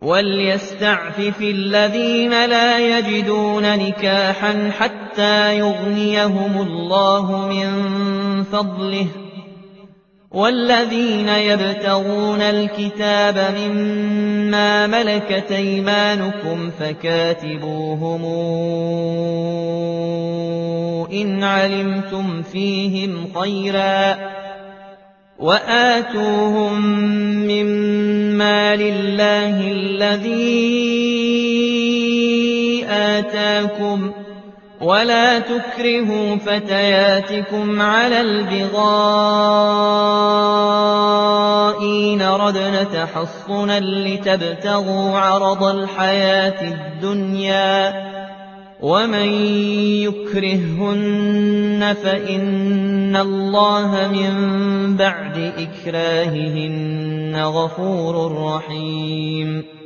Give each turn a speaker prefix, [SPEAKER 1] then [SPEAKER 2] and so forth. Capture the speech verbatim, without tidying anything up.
[SPEAKER 1] وَلْيَسْتَعْفِفِ الَّذِينَ لَا يَجِدُونَ نِكَاحًا حَتَّىٰ يُغْنِيَهُمُ اللَّهُ مِن فَضْلِهِ ۗ وَالَّذِينَ يَبْتَغُونَ الْكِتَابَ مِمَّا مَلَكَتْ أَيْمَانُكُمْ فَكَاتِبُوهُمْ إِنْ عَلِمْتُمْ فِيهِمْ خَيْرًا ۖ وَآتُوهُم مِّمَّا لِلَّهِ الَّذِي آتَاكُمْ ۚ وَلَا تُكْرِهُوا فَتَيَاتِكُمْ عَلَى الْبِغَاءِ إِنْ أَرَدْنَ تَحَصُّنًا لِّتَبْتَغُوا عَرَضَ الْحَيَاةِ الدُّنْيَا ۚ وَمَن يُكْرِههُّنَّ فَإِنَّ اللَّهَ مِن بَعْدِ إِكْرَاهِهِنَّ غَفُورٌ رَّحِيمٌ.